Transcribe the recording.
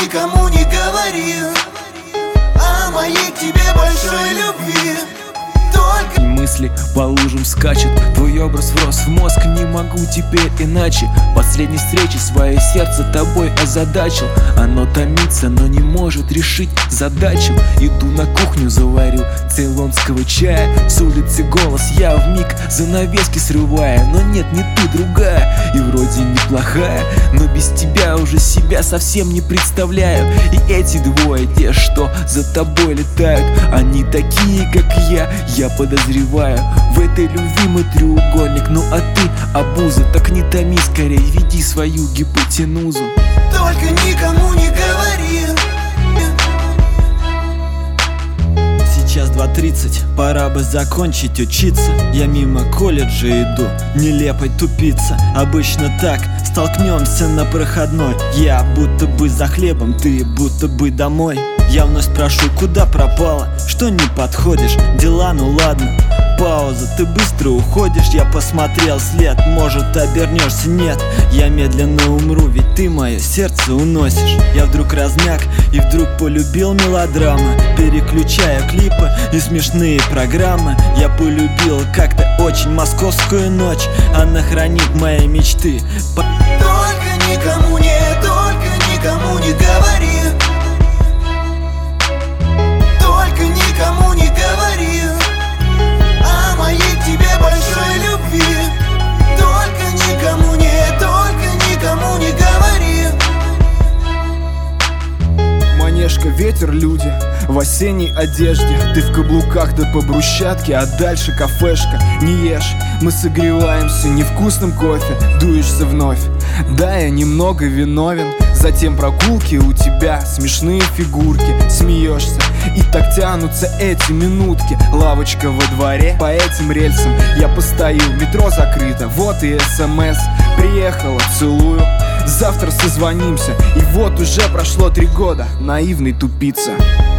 никому не говорил о моей к тебе большой любви. Только мысли по лужам скачут, твой образ врос в мозг, не могу теперь иначе. Последней встречи свое сердце тобой озадачил. Оно томится, но не может решить задачу. Иду на кухню, заварю цейлонского чая. С улицы голос, я вмиг занавески срывая. Но нет, не ты, другая, и вроде неплохая, но без тебя уже себя совсем не представляю. И эти двое, те, что за тобой летают, они такие, как я подозреваю. В этой любви мы треугольник, ну а ты обуза. Так не томи, скорее веди свою гипотенузу. только никому не говорил. Сейчас 2:30, пора бы закончить учиться. Я мимо колледжа иду, нелепой тупица. Обычно так, столкнемся на проходной. Я будто бы за хлебом, ты будто бы домой. Я вновь спрошу, куда пропала, что не подходишь? Дела, ну ладно. Пауза, ты быстро уходишь. Я посмотрел след, может обернешься, нет. Я медленно умру, ведь ты мое сердце уносишь. Я вдруг размяк и вдруг полюбил мелодрамы, переключая клипы и смешные программы. Я полюбил как-то очень московскую ночь. Она хранит мои мечты. Только никому не говори. Только никому не говори о моей к тебе большой любви. Только никому не говори. Манежка, ветер, люди в осенней одежде. Ты в каблуках да по брусчатке, а дальше кафешка. Не ешь, мы согреваемся невкусным кофе. Дуешься вновь, да, я немного виновен. Затем прогулки у тебя, смешные фигурки. Смеешься, и так тянутся эти минутки. Лавочка во дворе, по этим рельсам я постою. Метро закрыто, вот и СМС. Приехала, целую, завтра созвонимся. И вот уже прошло 3 года, наивный тупица.